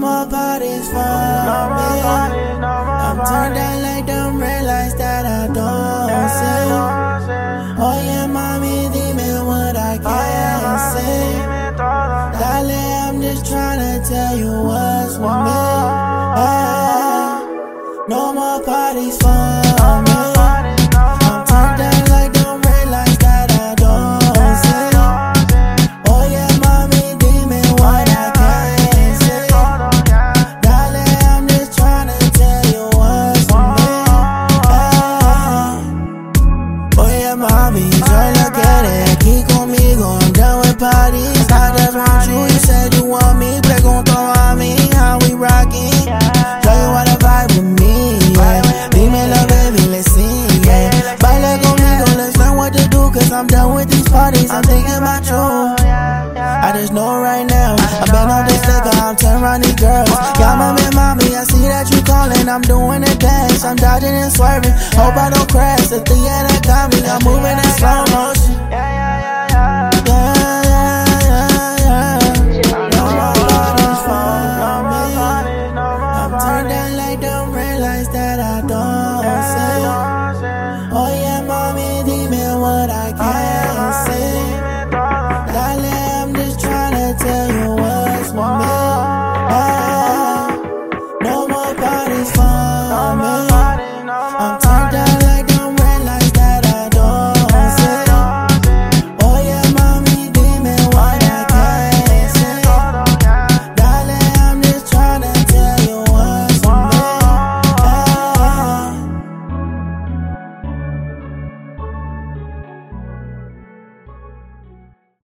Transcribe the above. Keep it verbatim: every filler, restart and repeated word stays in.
more parties for me. I'm turned down like them red lights that I don't see. Oh yeah, mommy, dime what I can't say. Darling, I'm just trying to tell you what's with me. Hey, no more parties for me. I'm turned down like them red lights that I don't see. Oh yeah, mommy, dime what I can't say. Darling, I'm just trying to tell you what's with me. Hey, oh yeah, mommy, so look at it. Aquí conmigo, I'm done with parties. I just want you, you said you want me. Pregunto a mí, how we rockin'. Show you what I vibe with me, yeah. Dímelo, baby, let's sing, yeah. Baila conmigo, let's learn what to do. Cause I'm done with these parties, I'm thinking about you. I just know right now, I've been on this liquor, I'm turning around these girls. Y'all mommy, mommy, I see that you calling. I'm doing a dance, I'm dodging and swerving. Hope I don't crash, the theater got me, I'm moving in slow motion.